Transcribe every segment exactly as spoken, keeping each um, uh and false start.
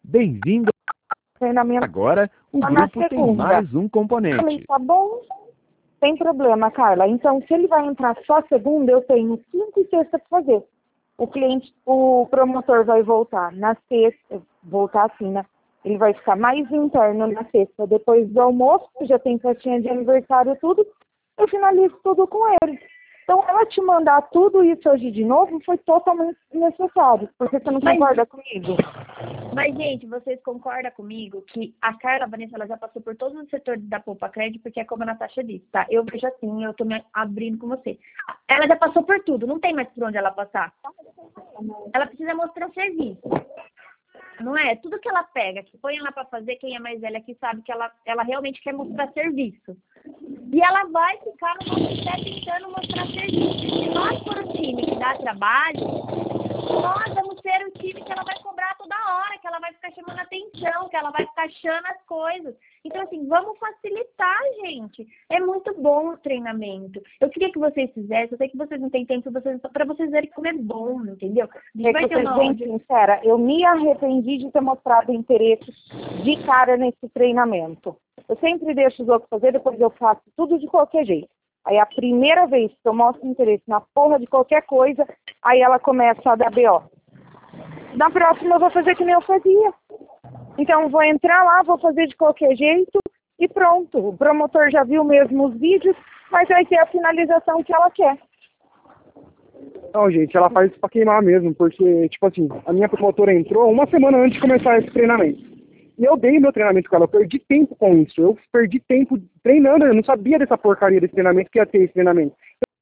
Bem-vindo. Treinamento. Agora, o Na grupo tem segunda. mais um Eu componente. falei, tá bom, sem problema, Carla. Então, se ele vai entrar só segunda, eu tenho quinta e sexta para fazer. O cliente, o promotor vai voltar na sexta, voltar assim, né? Ele vai ficar mais interno na sexta, depois do almoço, já tem festinha de aniversário, tudo, eu finalizo tudo com ele. Então, ela te mandar tudo isso hoje de novo foi totalmente necessário, porque você não Mas- concorda comigo? Mas, gente, vocês concordam comigo que a Carla Vanessa ela já passou por todos os setores da Poupa Crédito, porque é como a Natasha disse, tá? Eu vejo assim, eu tô me abrindo com você. Ela já passou por tudo, não tem mais por onde ela passar. Ela precisa mostrar serviço. Não é? Tudo que ela pega, que põe ela para fazer, quem é mais velha aqui sabe que ela, ela realmente quer mostrar serviço. E ela vai ficar no nosso pé tentando mostrar serviço. Se nós for o time que dá trabalho, nós vamos ser o time que ela vai cobrar toda hora, que ela vai ficar chamando atenção, que ela vai ficar achando as coisas. Então, assim, vamos facilitar, gente. É muito bom o treinamento. Eu queria que vocês fizessem, eu sei que vocês não têm tempo para vocês verem como é bom, entendeu? A gente É vai que ter eu uma sou bem sincera, eu me arrependi de ter mostrado interesse de cara nesse treinamento. Eu sempre deixo os outros fazer, depois eu faço tudo de qualquer jeito. Aí a primeira vez que eu mostro interesse na porra de qualquer coisa, aí ela começa a dar B O. Na próxima eu vou fazer que nem eu fazia. Então eu vou entrar lá, vou fazer de qualquer jeito e pronto. O promotor já viu mesmo os vídeos, mas vai ter a finalização que ela quer. Não, gente, ela faz isso pra queimar mesmo, porque, tipo assim, a minha promotora entrou uma semana antes de começar esse treinamento. E eu dei meu treinamento com ela, eu perdi tempo com isso. Eu perdi tempo treinando, eu não sabia dessa porcaria desse treinamento, que ia ter esse treinamento.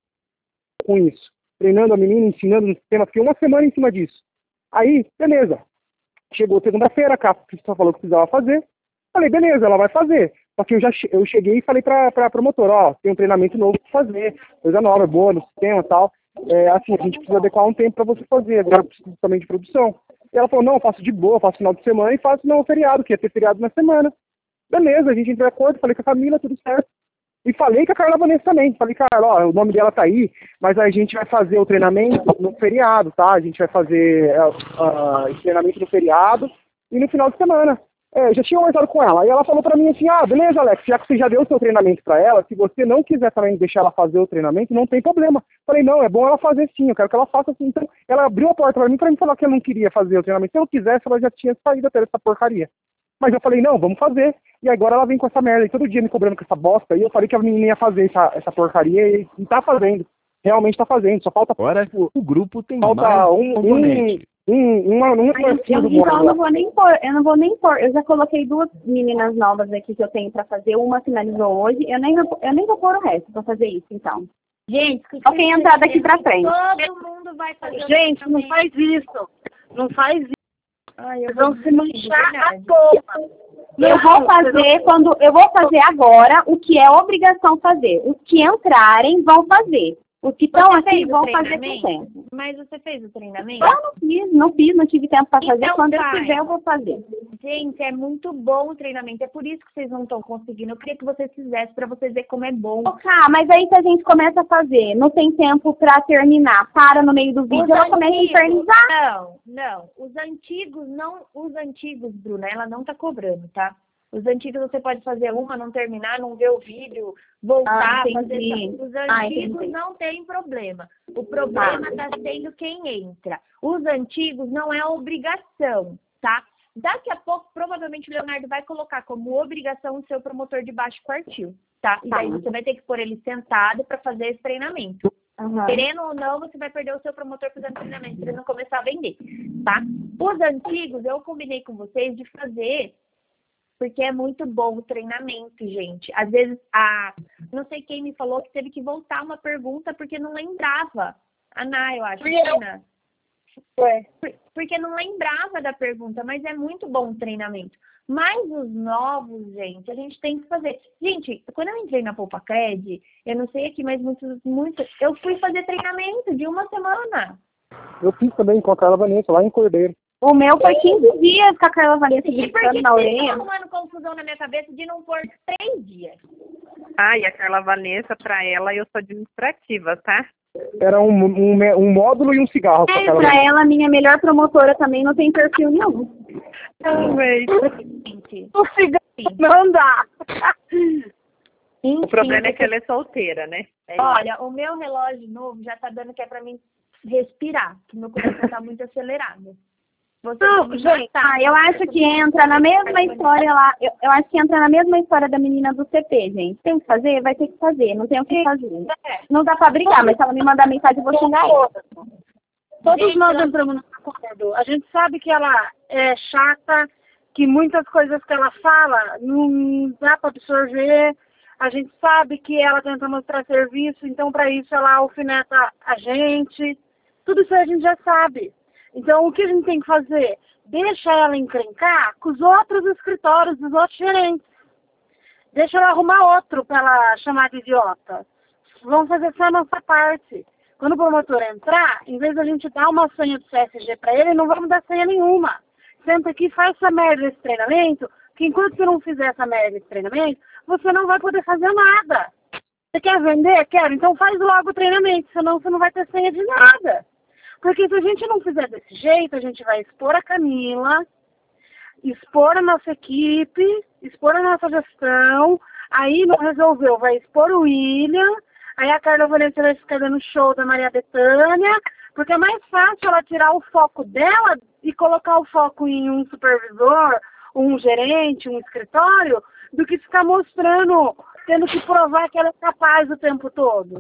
Com isso, treinando a menina, ensinando no sistema, fiquei uma semana em cima disso. Aí, beleza. Chegou segunda-feira, a Capa falou que precisava fazer. Falei, beleza, ela vai fazer. Só que eu já che- eu cheguei e falei pra, pra promotora, ó, tem um treinamento novo pra fazer, coisa nova, boa no sistema e tal. É, assim, a gente precisa adequar um tempo pra você fazer, agora eu preciso também de produção. E ela falou, não, eu faço de boa, faço final de semana e faço no feriado, que ia ter feriado na semana. Beleza, a gente entrou em acordo, falei com a família, tudo certo. E falei com a Carla Vanessa também. Falei, Carla, ó, o nome dela tá aí, mas a gente vai fazer o treinamento no feriado, tá? A gente vai fazer uh, uh, esse treinamento no feriado e no final de semana. É, já tinha conversado com ela. E ela falou pra mim assim, ah, beleza, Alex, já que você já deu o seu treinamento pra ela, se você não quiser também deixar ela fazer o treinamento, não tem problema. Falei, não, é bom ela fazer sim, eu quero que ela faça assim. Então, ela abriu a porta pra mim pra me falar que ela não queria fazer o treinamento. Se eu quisesse, ela já tinha saído até dessa porcaria. Mas eu falei, não, vamos fazer. E agora ela vem com essa merda, e todo dia me cobrando com essa bosta. E eu falei que a menina ia fazer essa, essa porcaria e, e tá fazendo. Realmente tá fazendo. Só falta, Agora, tipo, o grupo tem falta mais um, um componente. um, um, uma, um Aí, eu, negocinho do então eu bolo lá. não vou nem pôr, eu não vou nem pôr. Eu já coloquei duas meninas novas aqui que eu tenho pra fazer. Uma finalizou hoje. Eu nem vou, eu nem vou pôr o resto pra fazer isso, então. Gente, Só quem entrar daqui pra frente. todo mundo vai fazer. o Gente, não treinamento. faz isso. Não faz isso. Ai, eu Vocês vão vou se desistir, manchar a verdade. porra. Eu vou fazer quando eu vou fazer agora o que é obrigação fazer. Os que entrarem vão fazer. Os que estão Você aqui fez o vão fazer com treinamento? tempo. Mas você fez o treinamento? Eu não fiz, não fiz, não tive tempo para fazer. Então Quando eu faz. fizer, eu vou fazer. Gente, é muito bom o treinamento. É por isso que vocês não estão conseguindo. Eu queria que vocês fizessem para vocês verem como é bom. Ah, mas aí que a gente começa a fazer, não tem tempo para terminar, para no meio do vídeo, Os ela começa a antigos- infernizar. Não, não. Os antigos não, os antigos, Bruna, ela não tá cobrando, tá? Os antigos você pode fazer uma, não terminar, não ver o vídeo, voltar, Ah, fazer. entendi. Os Ah, antigos entendi. não tem problema. O problema tá sendo quem entra. Os antigos não é obrigação, tá? Daqui a pouco, provavelmente, o Leonardo vai colocar como obrigação o seu promotor de baixo quartil, tá? E daí Tá. você vai ter que pôr ele sentado para fazer esse treinamento. Aham. Querendo ou não, você vai perder o seu promotor fazendo treinamento, para ele não começar a vender, tá? Os antigos, eu combinei com vocês de fazer, porque é muito bom o treinamento, gente. Às vezes, a não sei quem me falou que teve que voltar uma pergunta porque não lembrava. A Ná, eu acho. Ana. Ué. Por- Porque não lembrava da pergunta, mas é muito bom o treinamento. Mas os novos, gente, a gente tem que fazer. Gente, quando eu entrei na Poupa Cred, eu não sei aqui, mas muitos, muitos, eu fui fazer treinamento de uma semana. Eu fiz também com a Carla Vanessa, lá em Cordeiro. O meu foi quinze dias com a Carla Vanessa E por que gritando na vocês orelha. estão arrumando confusão na minha cabeça de não pôr três dias? Ah, e a Carla Vanessa, pra ela, eu sou administrativa, tá? Era um, um, um módulo e um cigarro com a É, Carla pra Vanessa. ela, minha melhor promotora também não tem perfil nenhum. Também. Gente, O cigarro não dá. enfim, O problema é que você- ela é solteira, né? É Olha, o meu relógio novo já tá dando que é pra mim respirar, que meu coração tá muito acelerado. Você Não, tem que gente, matar. ah, eu acho que entra na mesma história lá. Eu, eu acho que entra na mesma história da menina do C P, gente. Tem que fazer? Vai ter que fazer. Não tem o que fazer. Não dá pra brigar, mas se ela me mandar mensagem, eu vou xingar ela. Todos Gente, nós ela- entramos no acordo. A gente sabe que ela é chata, que muitas coisas que ela fala não dá para absorver. A gente sabe que ela tenta mostrar serviço, então para isso ela alfineta a gente. Tudo isso a gente já sabe. Então o que a gente tem que fazer? Deixa ela encrencar com os outros escritórios, dos outros gerentes. Deixa ela arrumar outro para ela chamar de idiota. Vamos fazer só a nossa parte. Quando o promotor entrar, em vez de a gente dar uma senha do C S G para ele, não vamos dar senha nenhuma. Senta aqui, faz essa merda desse treinamento, que enquanto você não fizer essa merda desse treinamento, você não vai poder fazer nada. Você quer vender? Quero. Então faz logo o treinamento, senão você não vai ter senha de nada. Porque se a gente não fizer desse jeito, a gente vai expor a Camila, expor a nossa equipe, expor a nossa gestão, aí não resolveu, vai expor o William, aí a Carla Vanessa vai ficar dando show da Maria Bethânia, porque é mais fácil ela tirar o foco dela e colocar o foco em um supervisor, um gerente, um escritório, do que ficar mostrando, tendo que provar que ela é capaz o tempo todo.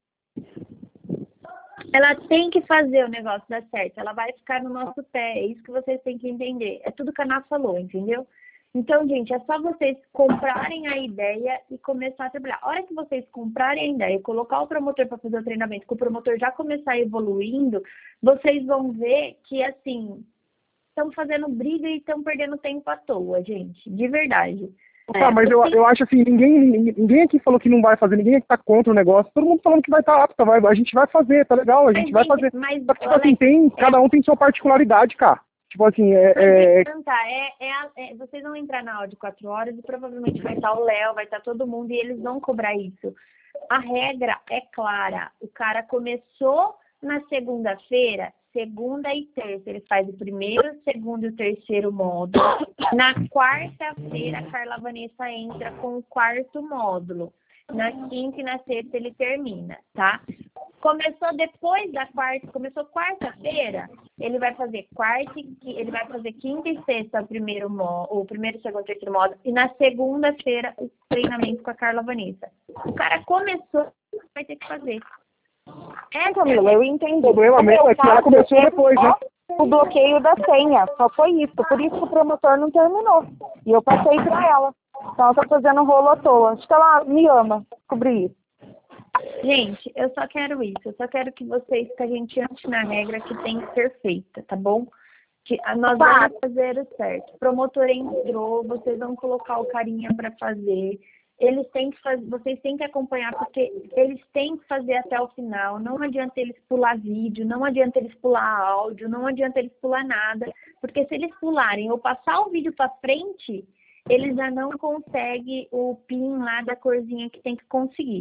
Ela tem que fazer o negócio dar certo. Ela vai ficar no nosso pé. É isso que vocês têm que entender. É tudo que a Ná falou, entendeu? Então, gente, é só vocês comprarem a ideia e começar a trabalhar. A hora que vocês comprarem a ideia e colocar o promotor para fazer o treinamento, que o promotor já começar evoluindo, vocês vão ver que, assim, estão fazendo briga e estão perdendo tempo à toa, gente. De verdade. Tá, mas eu, eu acho assim, ninguém, ninguém ninguém aqui falou que não vai fazer, ninguém aqui tá contra o negócio, todo mundo falando que vai estar apta, vai, a gente vai fazer, tá legal, a gente vai fazer. Mas, Só que, tipo Alex, assim, tem, cada um tem sua particularidade, cara. Tipo assim, é... é... Mas, tá, é, é, a- é- vocês vão entrar na aula de quatro horas e provavelmente vai estar o Léo, vai estar todo mundo e eles vão cobrar isso. A regra é clara. O cara começou na segunda-feira, segunda e terça. Ele faz o primeiro, o segundo e o terceiro módulo. Na quarta-feira, a Carla Vanessa entra com o quarto módulo. Na quinta e na sexta ele termina, tá? Começou depois da quarta, começou quarta-feira, ele vai fazer quarta, e qui- ele vai fazer quinta e sexta o primeiro mó, o primeiro, segundo, terceiro módulo, e na segunda-feira o treinamento com a Carla Vanessa. O cara começou, vai ter que fazer. É, Camila, eu entendi. O problema mesmo é que ela começou depois, né? O bloqueio da senha, só foi isso. Por isso que o promotor não terminou. E eu passei pra ela. Então ela tá fazendo rolo à toa. Acho que ela me ama, descobri isso. Gente, eu só quero isso. Eu só quero que vocês, que a gente ande na regra que tem que ser feita, tá bom? Que a- nós vamos fazer o certo. O promotor entrou, vocês vão colocar o carinha para fazer. Eles têm que fazer, vocês têm que acompanhar, porque eles têm que fazer até o final. Não adianta eles pular vídeo, não adianta eles pular áudio, não adianta eles pular nada. Porque se eles pularem ou passar o vídeo para frente, eles já não conseguem o pin lá da corzinha que tem que conseguir.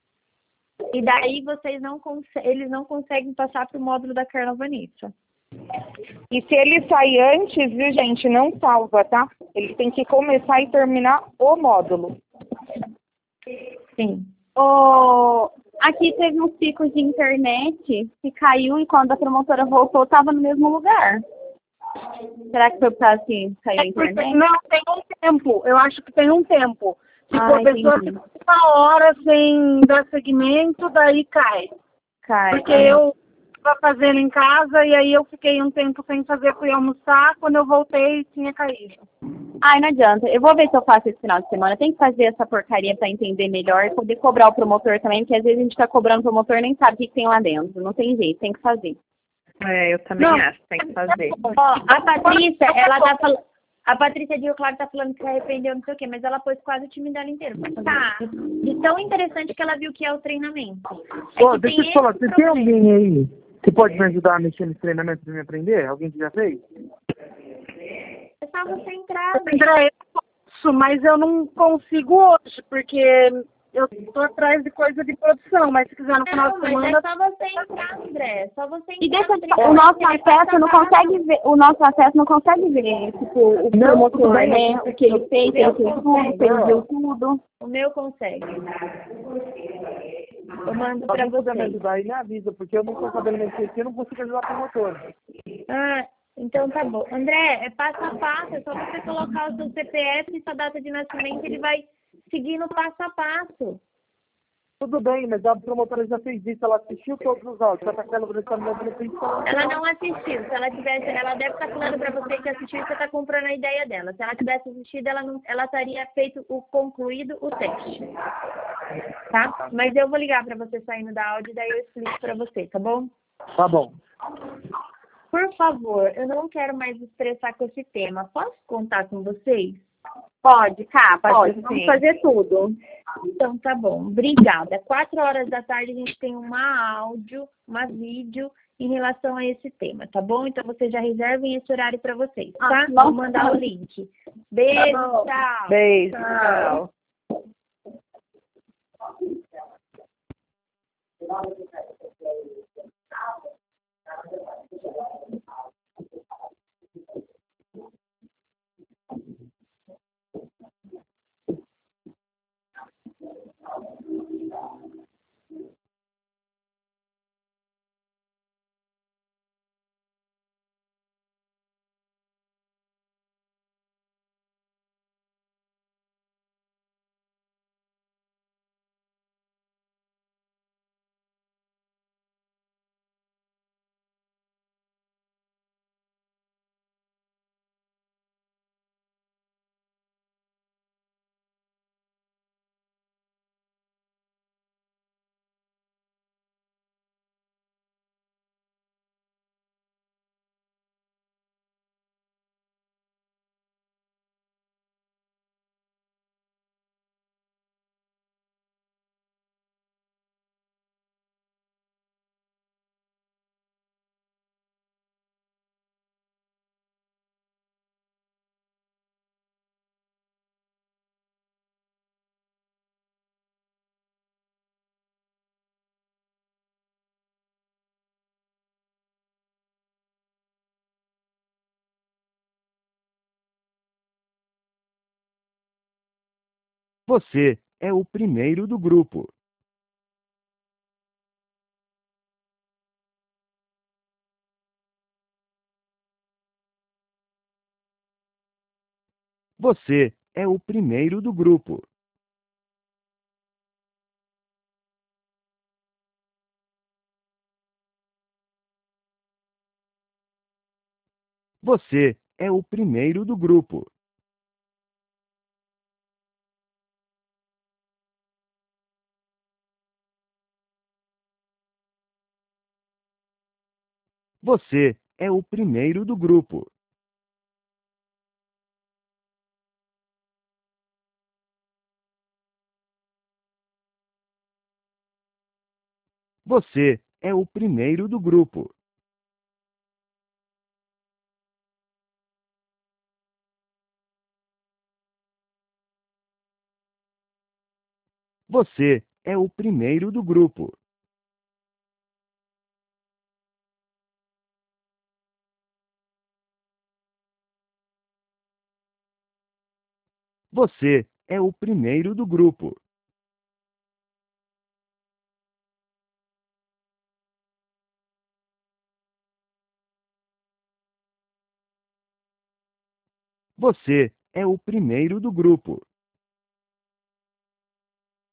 E daí vocês não conseguem, eles não conseguem passar para o módulo da Carla Vanessa. E se ele sair antes, viu, gente, não salva, tá? Ele tem que começar e terminar o módulo. Sim. O... Aqui teve uns picos de internet que caiu e quando a promotora voltou, estava no mesmo lugar. Será que foi por causa que caiu a É porque, internet? não, tem um tempo. Eu acho que tem um tempo. Tipo, Ah, a pessoa entendi. fica uma hora sem dar segmento, daí cai. Cai. Porque é. eu estava fazendo em casa e aí eu fiquei um tempo sem fazer, fui almoçar. Quando eu voltei, tinha caído. Ai, não adianta. Eu vou ver se eu faço esse final de semana. Tem que fazer essa porcaria para entender melhor e poder cobrar o promotor também, porque às vezes a gente tá cobrando o promotor e nem sabe o que, que tem lá dentro. Não tem jeito, tem que fazer. É, eu também Não. acho, tem que fazer. Ó, a Patrícia, ela tá falando. A Patrícia Dio, claro, tá falando que se arrependeu, não sei o quê, mas ela pôs quase o time dela inteiro pra fazer Tá. isso. De tão interessante que ela viu que é o treinamento. É Ó, que deixa eu tem te falar, esse você tem problema. alguém aí que pode me ajudar a mexer nesse treinamento pra me aprender? Alguém que já fez? É só você entrar. André, eu posso, mas eu não consigo hoje, porque eu tô atrás de coisa de produção, mas se quiser no final Não, de mas semana... é só você entrar, André. Só você entrar. E deixa eu te falar, André. o nosso Ele acesso passa não a passo. consegue ver, o nosso acesso não consegue ver, tipo, o Não, promotor, tudo bem, né? O que ele fez, se ele fez tudo, se ele viu tudo. O meu consegue. Eu mando Se pra alguém puder me vocês. ajudar aí, me avisa, porque eu não estou sabendo mexer aqui, eu não consigo ajudar o promotor. Ah, então tá bom. André, é passo a passo, é só você colocar o seu C P F e sua data de nascimento, ele vai seguir no passo a passo. Tudo bem, mas a promotora já fez isso, ela assistiu todos os áudios, ela está elaborando no principal. Ela não assistiu. Se ela tivesse, ela deve estar falando para você que assistiu e você está comprando a ideia dela. Se ela tivesse assistido, ela não, ela teria feito o concluído o teste. Tá? Mas eu vou ligar para você saindo da áudio e daí eu explico para você, tá bom? Tá bom. Por favor, eu não quero mais estressar com esse tema. Posso contar com vocês? Pode, tá, Pode, pode, sim. vamos fazer tudo. Então tá bom, obrigada. Quatro horas da tarde a gente tem uma áudio, uma vídeo em relação a esse tema, tá bom? Então vocês já reservem esse horário para vocês, tá? Ah, Vou nossa. mandar o link. Beijo, tchau. Beijo, Tchau. Você é o primeiro do grupo. Você é o primeiro do grupo. Você é o primeiro do grupo. Você é o primeiro do grupo. Você é o primeiro do grupo. Você é o primeiro do grupo. Você é o primeiro do grupo. Você é o primeiro do grupo.